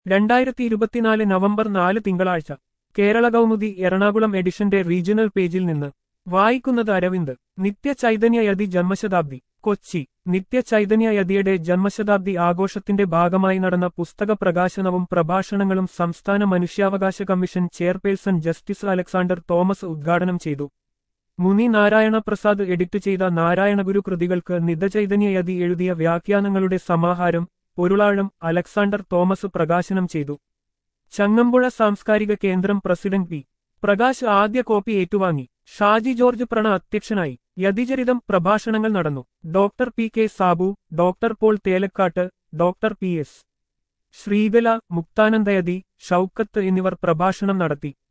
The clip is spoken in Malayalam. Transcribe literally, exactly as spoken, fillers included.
രണ്ടായിരത്തി ഇരുപത്തിനാല് നവംബർ നാല് തിങ്കളാഴ്ച കേരള കൗമുദി എറണാകുളം എഡിഷന്റെ റീജിയണൽ പേജിൽ നിന്ന് വായിക്കുന്നത് അരവിന്ദ്. നിത്യ ചൈതന്യയതി ജന്മശതാബ്ദി കൊച്ചി. നിത്യ ചൈതന്യയതിയുടെ ജന്മശതാബ്ദി ആഘോഷത്തിന്റെ ഭാഗമായി നടന്ന പുസ്തക പ്രകാശനവും പ്രഭാഷണങ്ങളും സംസ്ഥാന മനുഷ്യാവകാശ commission chairperson justice Alexander Thomas ഉദ്ഘാടനം ചെയ്തു. മുനി നാരായണ പ്രസാദ് എഡിറ്റ് ചെയ്ത നാരായണഗുരു കൃതികൾക്ക് നിത്യചൈതന്യയതി എഴുതിയ വ്യാഖ്യാനങ്ങളുടെ സമാഹാരം പൊരുളാഴം അലക്സാണ്ടർ തോമസ് പ്രകാശനം ചെയ്തു. ചങ്ങമ്പുഴ സാംസ്കാരിക കേന്ദ്രം പ്രസിഡന്റ് പി പ്രകാശ് ആദ്യ കോപ്പി ഏറ്റുവാങ്ങി. ഷാജി ജോർജ് പ്രണ അധ്യക്ഷനായി. യതിചരിതം പ്രഭാഷണങ്ങൾ നടന്നു. Doctor P K Sabu, doctor Paul Thelakkattu, doctor P S Sreekala, Muktanandayati, Shoukath എന്നിവർ പ്രഭാഷണം നടത്തി.